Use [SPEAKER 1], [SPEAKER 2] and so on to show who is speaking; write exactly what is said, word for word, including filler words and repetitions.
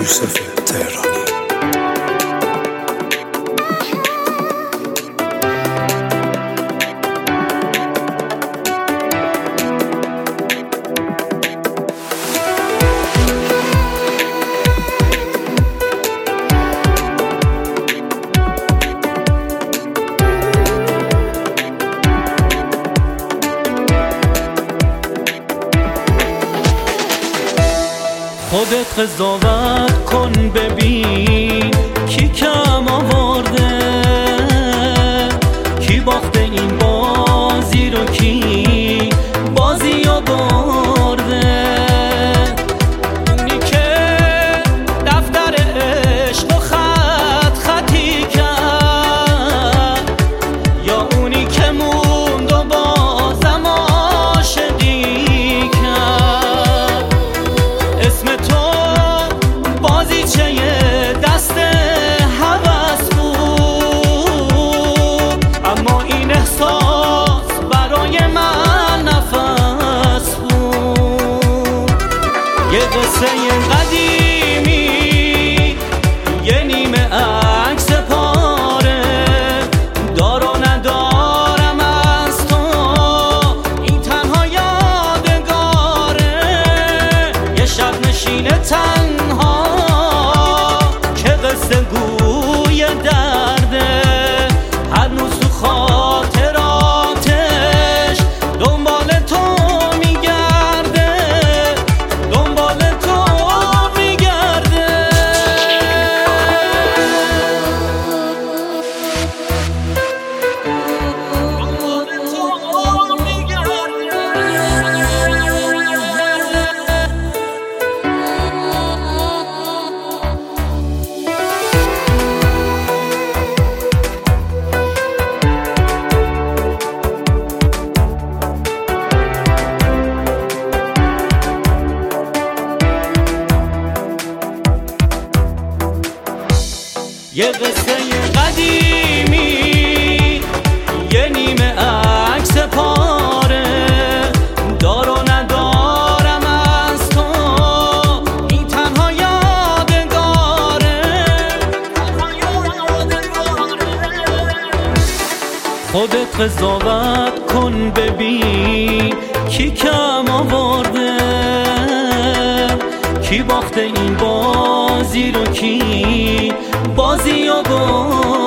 [SPEAKER 1] یوسف تهرانی.
[SPEAKER 2] خودت قضاوت کن ببین کی کم آورده، کی باخته این بازی رو، کی بازی رو برده. اونی که دفتر عشق و خط خطی کرد، یا اونی که موند و بازم عاشقی کرد. اسم تو بازیچه دست هوس بود، اما این احساس برای من نفس بود. یه قصه قدیمی، یه نیمه عکس پاره، دار و ندارم از تو، این تنها یادگاره. یه شب نشین تنها که قصه گوی درده، هنوز تو خاطراتش دنبال تو میگرده، دنبال تو میگرده. دنبال تو میگرده. یه قصه قدیمی، یه نیمه عکس پاره، دار و ندارم از تو، این تنها یادگاره. خودت قضاوت کن ببین کی کم آورده، کی باخته این بازی رو، کی بازی رو برده.